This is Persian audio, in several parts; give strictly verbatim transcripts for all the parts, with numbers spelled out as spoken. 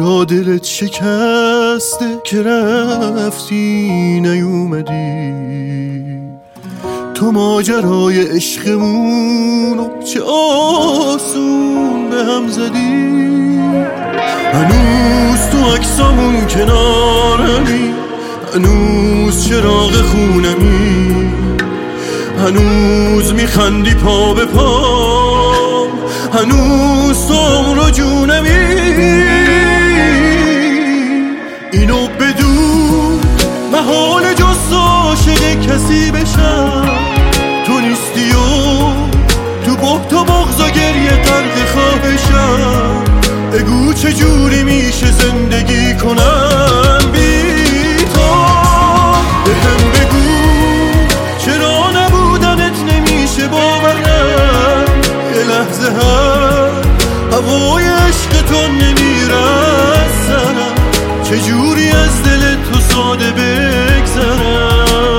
چرا دلت شکسته که رفتی نیومدی؟ تو ماجرای عشقمونو چه آسون به هم زدی. هنوز تو عکسامون کنارمی، هنوز چراغ خونمی، هنوز میخندی پا به پا، هنوز تو عمر و جونمی. اینو بدون محال جز عاشق کسی بشم، تو نیستی و تو بغض و بغض و گریه غرق خواهشم. بگو چجوری میشه زندگی کنم بی تو؟ بهم بگو چرا نبودنت نمیشه باورم؟ یه لحظه هم هوای عشق تو نمیرسم، چجوری از دل تو ساده بگذرم؟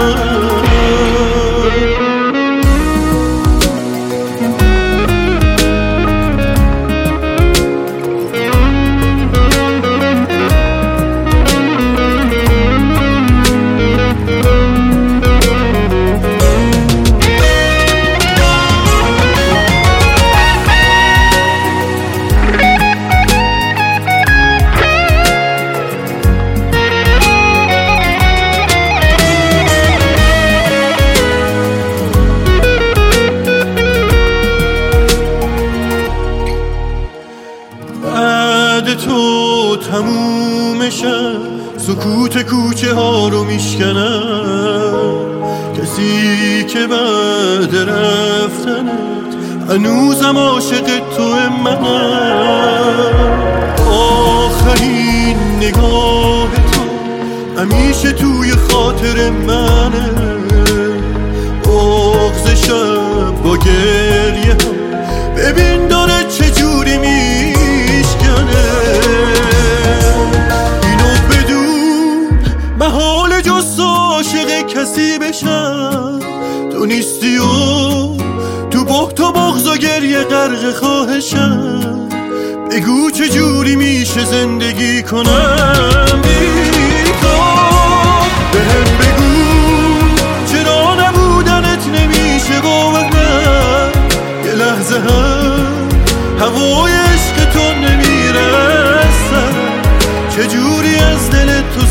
تو تمومشم، سکوت کوچه ها رو میشکنم. کسی که بعد رفتنت هنوزم عاشق تو منم. آخرین نگاه تو همیشه توی خاطر منه، بغض شب با گریه هم ببین داره چجوری میشکنه. اینو بدون محال جز عاشق کسی بشم، تو نیستی و تو بغض و بغض و گریه غرق خواهشم. بگو چجوری میشه زندگی کنم بی تو؟ بهم بگو چرا نبودنت نمیشه باورم؟ یه لحظه هم هوای عشق تو نمیرسم، چجوری از دل تو